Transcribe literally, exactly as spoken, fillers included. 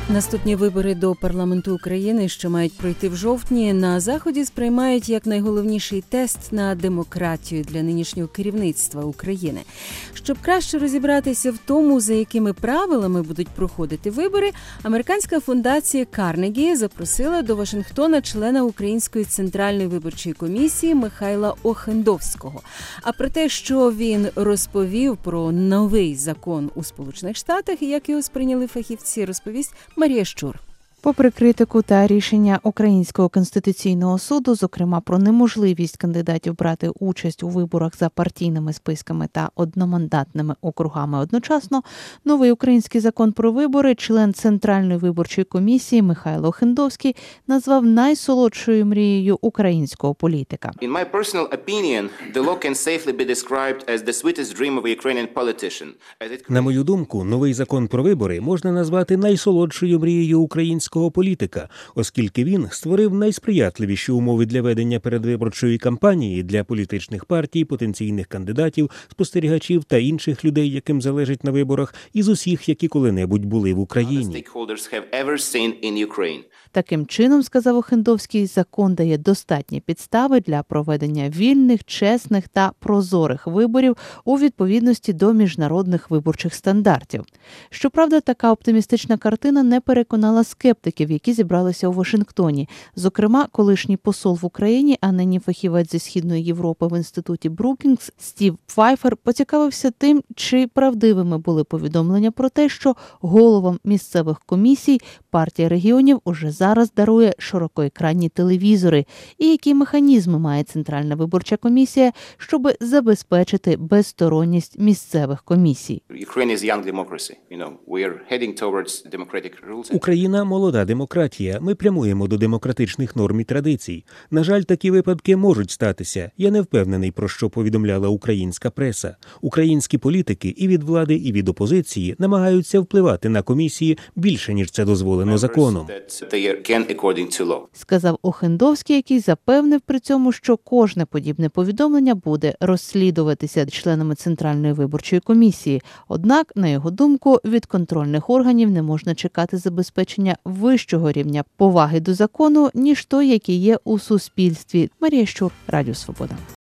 Наступні вибори до парламенту України, що мають пройти в жовтні, на Заході сприймають як найголовніший тест на демократію для нинішнього керівництва України. Щоб краще розібратися в тому, за якими правилами будуть проходити вибори, американська фундація Карнегі запросила до Вашингтона члена Української центральної виборчої комісії Михайла Охендовського. А про те, що він розповів про новий закон у Сполучених Штатах і як його сприйняли фахівці, розповість Марія Щур. Попри критику та рішення Українського конституційного суду, зокрема про неможливість кандидатів брати участь у виборах за партійними списками та одномандатними округами одночасно, новий український закон про вибори член Центральної виборчої комісії Михайло Охендовський назвав найсолодшою мрією українського політика. In my personal opinion, the law can safely be described as the sweetest dream of a Ukrainian politician. На мою думку, новий закон про вибори можна назвати найсолодшою мрією українського політика, оскільки він створив найсприятливіші умови для ведення передвиборчої кампанії для політичних партій, потенційних кандидатів, спостерігачів та інших людей, яким залежить на виборах, із усіх, які коли-небудь були в Україні. Таким чином, сказав Охендовський, закон дає достатні підстави для проведення вільних, чесних та прозорих виборів у відповідності до міжнародних виборчих стандартів. Щоправда, така оптимістична картина не переконала скептиків, які зібралися у Вашингтоні. Зокрема, колишній посол в Україні, а нині фахівець зі Східної Європи в інституті Брукінгс Стів Пфайфер поцікавився тим, чи правдивими були повідомлення про те, що головам місцевих комісій партія регіонів уже зараз дарує широкоекранні телевізори, і які механізми має Центральна виборча комісія, щоб забезпечити безсторонність місцевих комісій. Україна – молода демократія. Ми прямуємо до демократичних норм і традицій. На жаль, такі випадки можуть статися. Я не впевнений, про що повідомляла українська преса. Українські політики і від влади, і від опозиції намагаються впливати на комісії більше, ніж це дозволено законом. Сказав Охендовський, який запевнив при цьому, що кожне подібне повідомлення буде розслідуватися членами Центральної виборчої комісії. Однак, на його думку, від контрольних органів не можна чекати забезпечення вищого рівня поваги до закону, ніж той, який є у суспільстві. Марія Щур, Радіо Свобода.